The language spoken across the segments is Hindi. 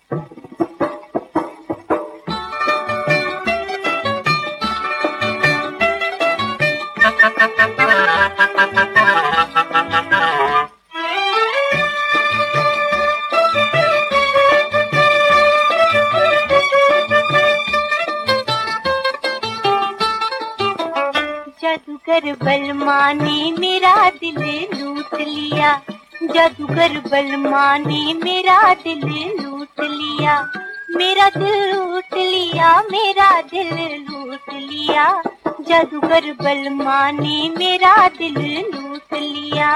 जादूगर बलमा ने मेरा दिल लूट लिया, जादूगर बलमा ने मेरा दिल लूट लिया, मेरा दिल लूट लिया, मेरा दिल लूट लिया, जादूगर बलमा ने मेरा दिल लूट लिया।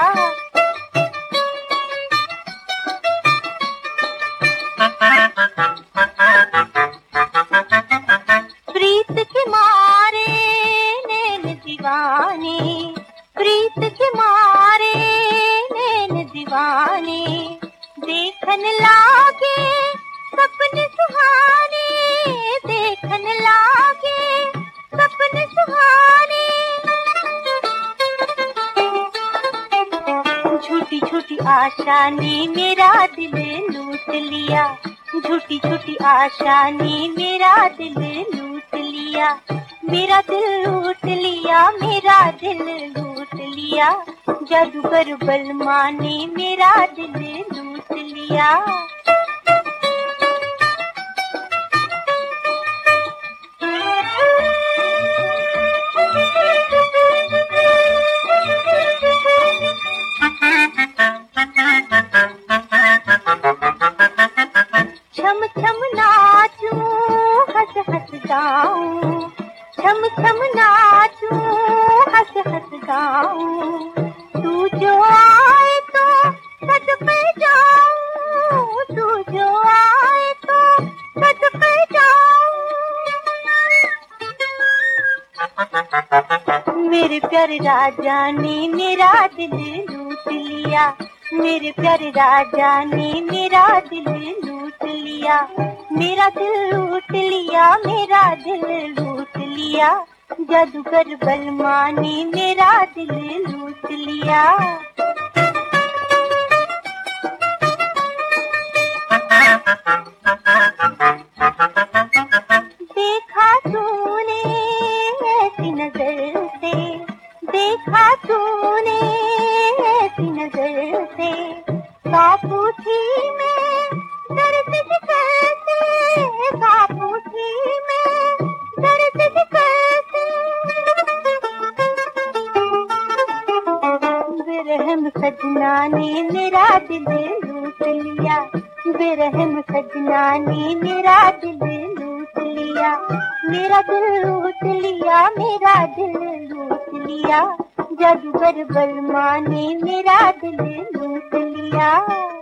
प्रीत के मारे नैन दीवाने, प्रीत के मारे नैन दीवाने, देखन लागे सपने सुहाने, देखन लागे सपने सुहाने। झूठी झूठी आशा ने मेरा दिल लूट लिया, झूठी झूठी आशा ने मेरा दिल लूट लिया, मेरा दिल लूट लिया, मेरा दिल लूट लिया, जादूगर बलमा ने मेरा दिल लूट लिया। छम छम नाचूं हंस हंस गाऊं, छम छम नाचूं हंस हंस गाऊं, तू जो आए तो सज पे जाऊं, तू जो आए तो सज पे जाऊं। मेरे प्यारे राजा ने मेरा दिल लूट लिया, मेरे प्यारे राजा ने मेरा दिल लूट लिया, मेरा दिल लूट लिया, मेरा दिल लूट लिया, जादूगर बलमा ने मेरा दिल लूट लिया। देखा तूने ऐसी नजर से, देखा तूने ऐसी नजर से, काबू थी मैं दर्द से कैसे, काबू थी मैं दर्द से कैसे। बेरहम सजना ने मेरा दिल लूट लिया, बेरहम सजना ने मेरा दिल लूट लिया, मेरा दिल लूट लिया, मेरा दिल लूट लिया, जादूगर बलमा ने मेरा दिल लूट लिया।